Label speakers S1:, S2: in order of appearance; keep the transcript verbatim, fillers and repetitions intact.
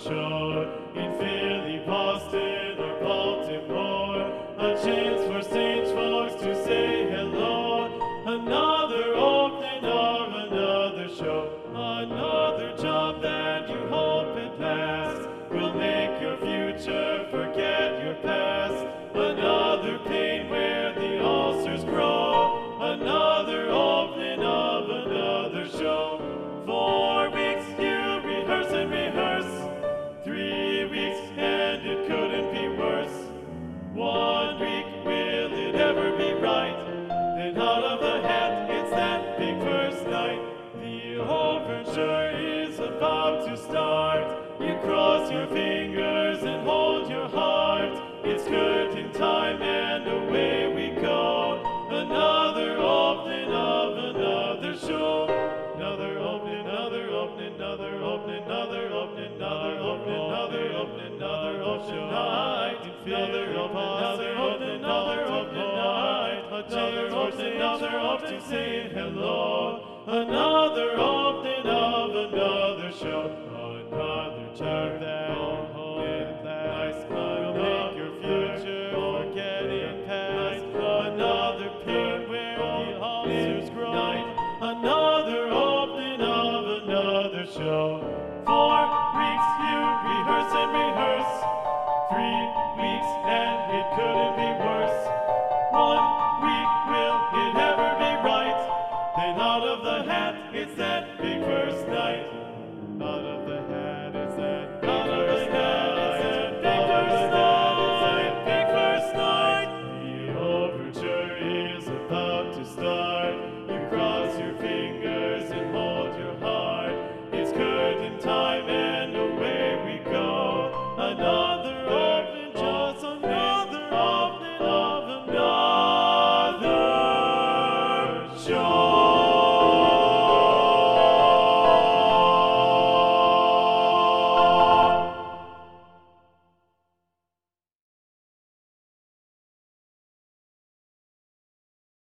S1: shore. In Philly, Boston, or Baltimore, a chance for stage folks to say hello. Another opening of another show. Another job that you hope it lasts will make your future forget your past. Another pain where the ulcers grow. Another opening of another show. Four weeks you rehearse and rehearse. Three weeks and it couldn't be worse. One week, will it ever be right? Then out of the hat, it's that big first night. The overture is about to start. You cross your fingers and hold your heart. It's curtain time and away we go. Another opening of another show. Another opening, another opening, another opening, another opening, another opening, another opening, another opening night. Another opening, another opening, another opening night. Another opening, another opening, saying hello. Another opening of another show. Another job that will hold it last. Will make your future forgetting past. Another pain where the ulcers grow. Another opening of another show. Four weeks you rehearse and rehearse. Three weeks and it couldn't be worse. One week, will it ever be right? Then out of the hat, it's that big first night. Out of the hat, it's that out of the hat, it's that big first night. Big first night. The overture is about to start.